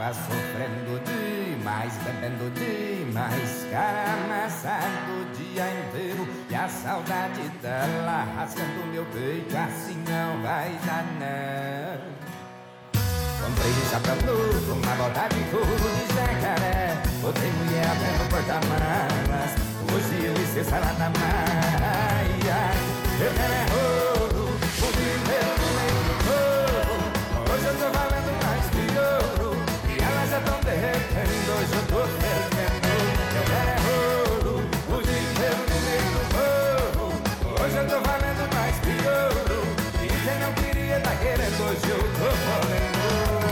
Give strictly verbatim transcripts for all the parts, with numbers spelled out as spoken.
Tá sofrendo demais, bebendo demais, cara amassado o dia inteiro. E a saudade dela rasgando meu peito, assim não vai dar não. Comprei um chapéu novo, uma bota de couro de jacaré. Botei mulher até no porta-malas, hoje eu esqueço ela da maia. Eu quero é ouro, o dinheiro no meio do povo. Hoje eu tô valendo mais que ouro, e elas já tão derretendo, hoje eu tô fervendo. Eu quero é ouro, o dinheiro no meio do povo. Hoje eu tô valendo mais que ouro, e quem não queria tá querendo, hoje eu tô valendo.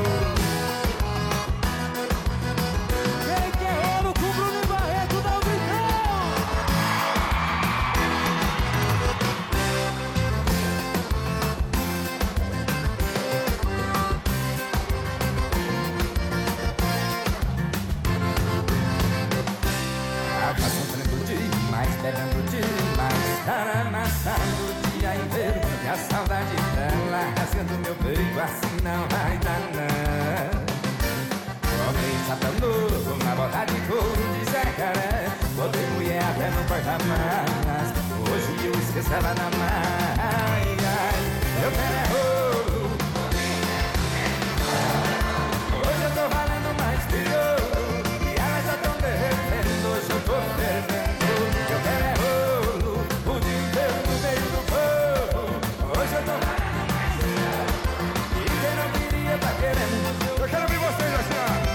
Bebendo demais, cara amassando o dia inteiro. E a saudade dela rasgando meu peito, assim não vai dar não. Comprei chapéu novo, uma bota de couro de jacaré. Botei mulher até no porta-malas, hoje eu esqueço ela na maia. Eu quero é ouro, hoje eu tô valendo mais que ouro, e elas já tão derretendo, hoje eu tô fervendo. Eu quero é ouro, o dia inteiro no meio do povo. Hoje eu tô valendo mais que ouro, e quem não queria tá querendo. Eu quero ouvir vocês assim, ó.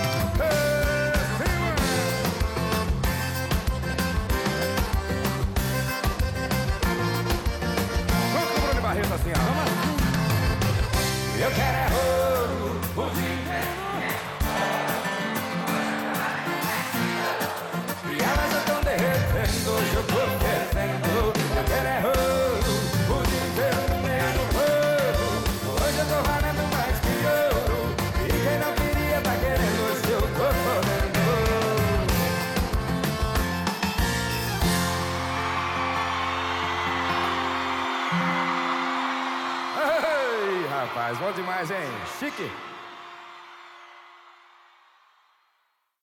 Vamos com o Bruno Barreto assim, ó. Vamos assim. Eu quero é ouro, o dia inteiro. E elas já tão derretendo, hoje eu tô fervendo. Eu quero é ouro, o dia inteiro no meio do povo. Hoje eu tô valendo mais que ouro, e quem não queria tá querendo, hoje eu tô podendo. Ei, rapaz, bom demais, hein? Chique.